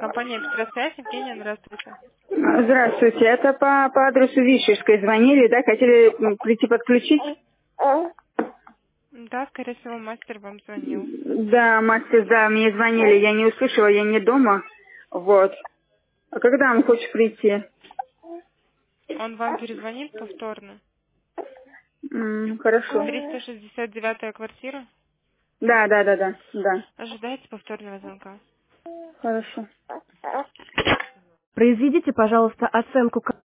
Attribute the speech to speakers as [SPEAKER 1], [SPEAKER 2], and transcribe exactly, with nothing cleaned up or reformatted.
[SPEAKER 1] Компания «Петросвязь». Евгения, здравствуйте.
[SPEAKER 2] Здравствуйте. Это по, по адресу Вишерской звонили, да? Хотели м, прийти подключить?
[SPEAKER 1] Да, скорее всего, мастер вам звонил.
[SPEAKER 2] Да, мастер, да, мне звонили. Я не услышала, я не дома. Вот. А когда он хочет прийти?
[SPEAKER 1] Он вам перезвонит повторно.
[SPEAKER 2] М, хорошо.
[SPEAKER 1] триста шестьдесят девятая квартира.
[SPEAKER 2] Да, да, да, да, да.
[SPEAKER 1] Ожидайте повторного звонка.
[SPEAKER 2] Хорошо.
[SPEAKER 3] Произведите, пожалуйста, оценку